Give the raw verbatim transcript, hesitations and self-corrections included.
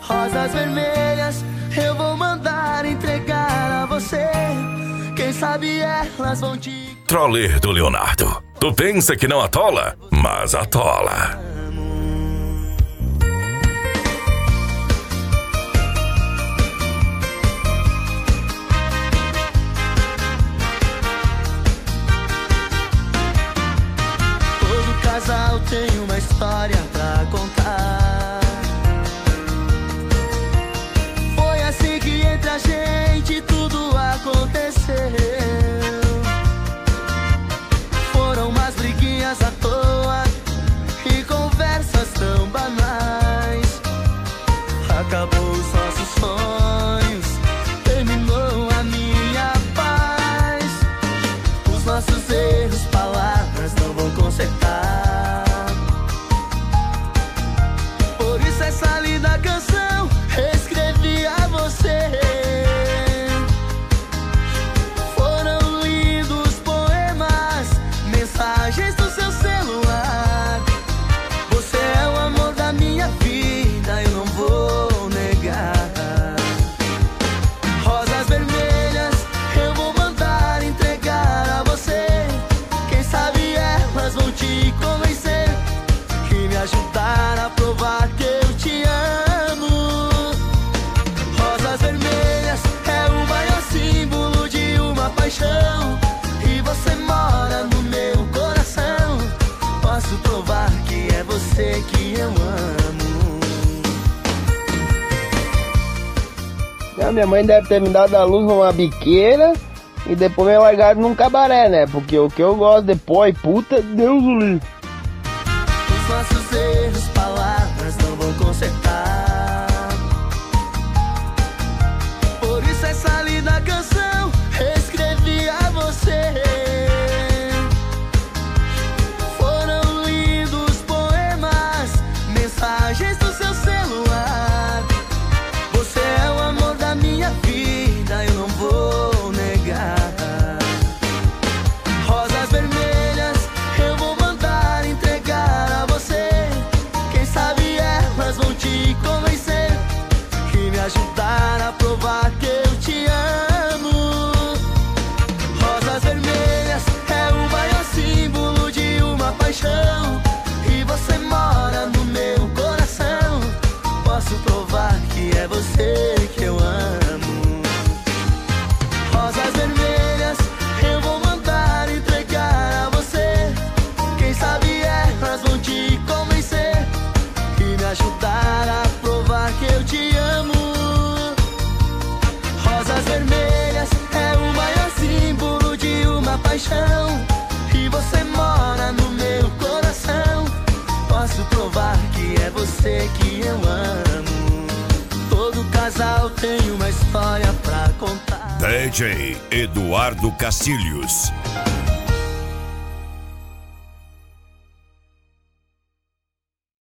Rosas vermelhas eu vou mandar entregar a você. Quem sabe elas vão te... Troller do Leonardo. Tu pensa que não atola, mas atola. Todo casal tem uma história pra contar. Foi assim que entre a gente tudo aconteceu. Foram umas briguinhas à toa e conversas tão banais. Acabou os nossos sonhos, terminou a minha paz. Os nossos erros, palavras não vão consertar. Por isso essa linda canção escrevi a você. Foram lindos poemas, mensagens do seu celular. Você é o amor da minha vida, eu não vou negar. Rosas vermelhas eu vou mandar entregar a você. Quem sabe elas vão te convencer e me ajudar a provar que eu te amo. Rosas vermelhas é o maior símbolo de uma paixão. E você mora no meu coração. Posso provar que é você que eu amo. A minha mãe deve ter me dado a luz numa biqueira e depois me largado num cabaré, né? Porque o que eu gosto depois, puta, Deus o livre. Os nossos erros, palavras não vão consertar. Por isso essa linda canção escrevi a você. Foram lindos poemas, mensagens do seu celular. Você é o amor da minha vida, eu não vou negar. Rosas vermelhas eu vou mandar entregar a você. Quem sabe elas vão te convencer e me ajudar a provar que eu te amo. Rosas vermelhas é o maior símbolo de uma paixão. E você mora no meu coração. Posso provar que é você que eu amo. Rosas vermelhas eu vou mandar entregar a você. Quem sabe elas vão te convencer e me ajudar a provar que eu te amo. Rosas vermelhas é o maior símbolo de uma paixão. E você mora no meu coração. Posso provar que é você que eu amo. Todo casal tem uma história pra contar. D J Eduardo Castilhos.